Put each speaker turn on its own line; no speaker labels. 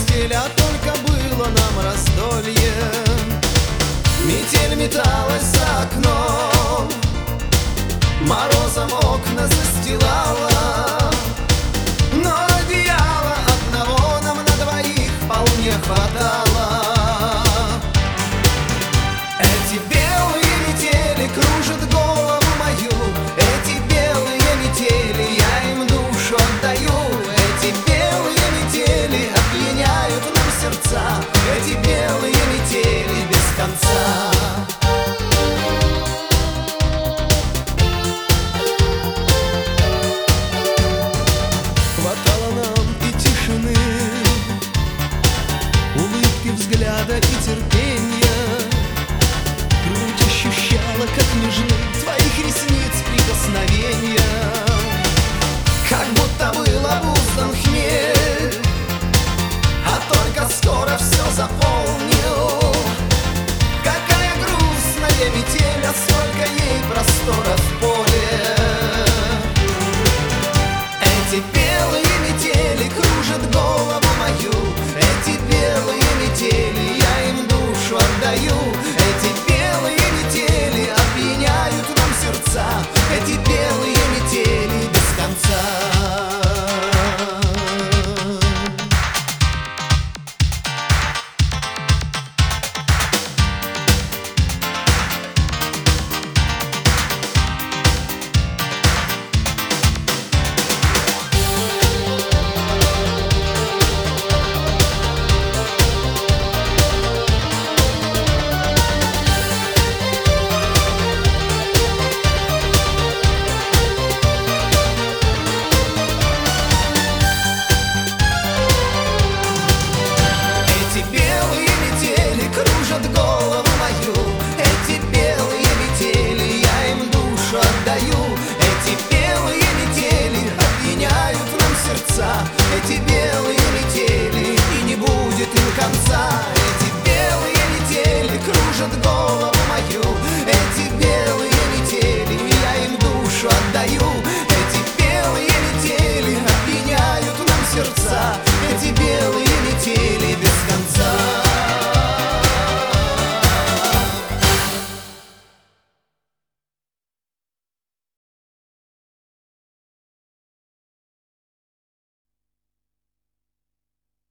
постель, а только было нам раздолье. Метель металась за окном, морозом окна застилала, но одеяла одного нам на двоих вполне хватало. Эти белые метели кружат голову мою, эти белые метели, я им душу отдаю. Эти белые метели опьяняют нам сердца, эти белые метели без конца. Хватало нам и тишины, улыбки, взгляда и терпения. Грудь ощущала, как нежны твоих ресниц прикосновения. Как будто был обуздан хмель, а только скоро все заполнил. Какая грустная метель, а сколько ей простора